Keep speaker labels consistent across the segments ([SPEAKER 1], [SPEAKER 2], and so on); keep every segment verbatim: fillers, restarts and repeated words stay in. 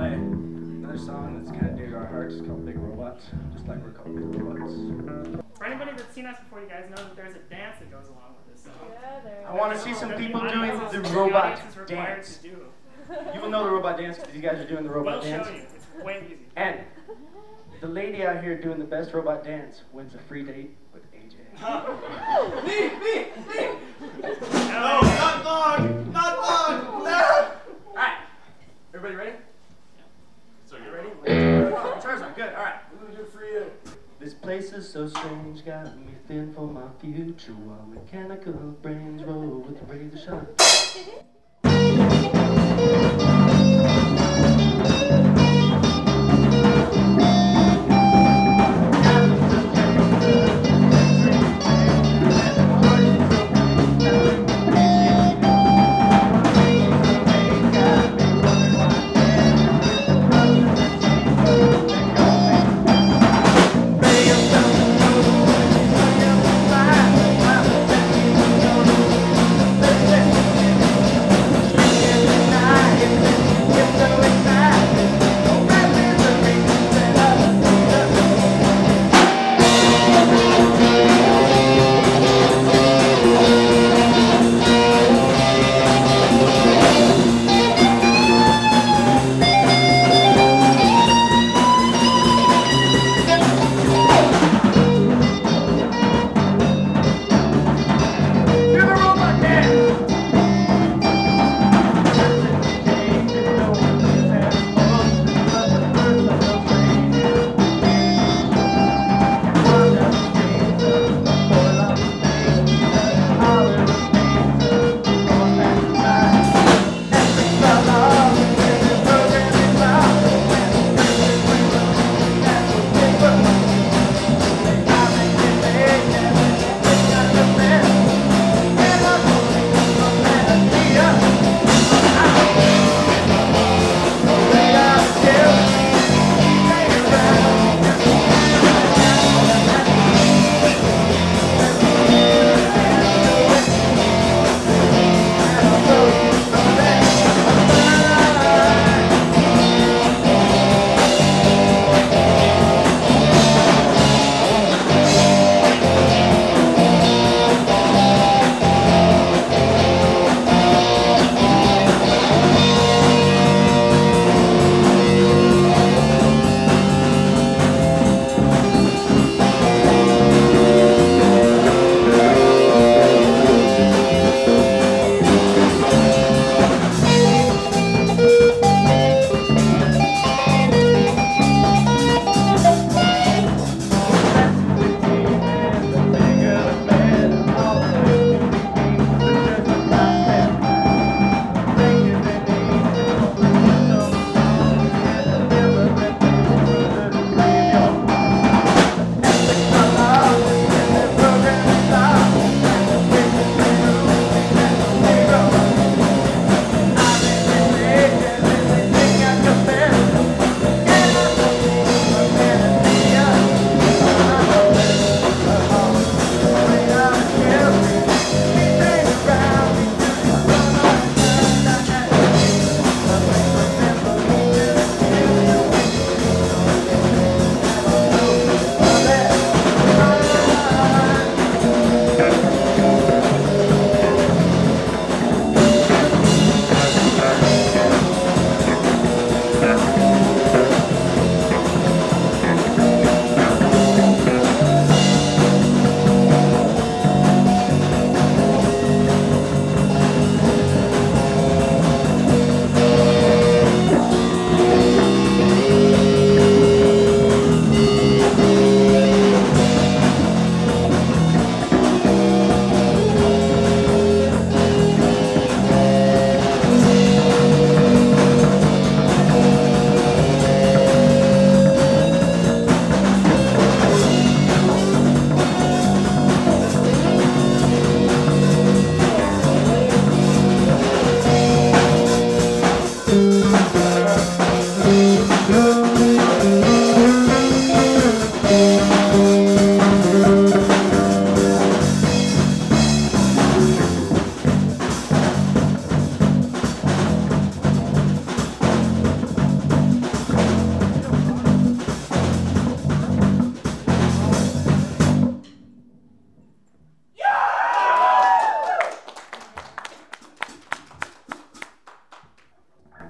[SPEAKER 1] another song that's kind of dear to our hearts. It's called Big Robots, just like we're called Big Robots.
[SPEAKER 2] For anybody that's seen us before, you guys know that there's a dance that goes along with this song.
[SPEAKER 3] Yeah, there.
[SPEAKER 1] I want to see some
[SPEAKER 2] That the
[SPEAKER 1] people doing
[SPEAKER 2] audience
[SPEAKER 1] the
[SPEAKER 2] is-
[SPEAKER 1] robot
[SPEAKER 2] audience is required
[SPEAKER 1] dance.
[SPEAKER 2] to do.
[SPEAKER 1] You will know the robot dance because you guys are doing the robot
[SPEAKER 2] We'll
[SPEAKER 1] dance.
[SPEAKER 2] show you. It's way easy.
[SPEAKER 1] And the lady out here doing the best robot dance wins a free date with A J.
[SPEAKER 4] Me, me, me!
[SPEAKER 2] No,
[SPEAKER 4] not long! Not long! No!
[SPEAKER 1] Alright, everybody ready?
[SPEAKER 4] So
[SPEAKER 1] You
[SPEAKER 4] you're
[SPEAKER 1] ready?
[SPEAKER 4] ready?
[SPEAKER 1] Charizard, good, alright.
[SPEAKER 4] We're gonna do it for you.
[SPEAKER 1] This place is so strange, got me thin for my future while mechanical brains roll with the razor sharp.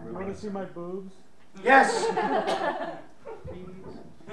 [SPEAKER 3] You want to see my boobs?
[SPEAKER 1] Yes!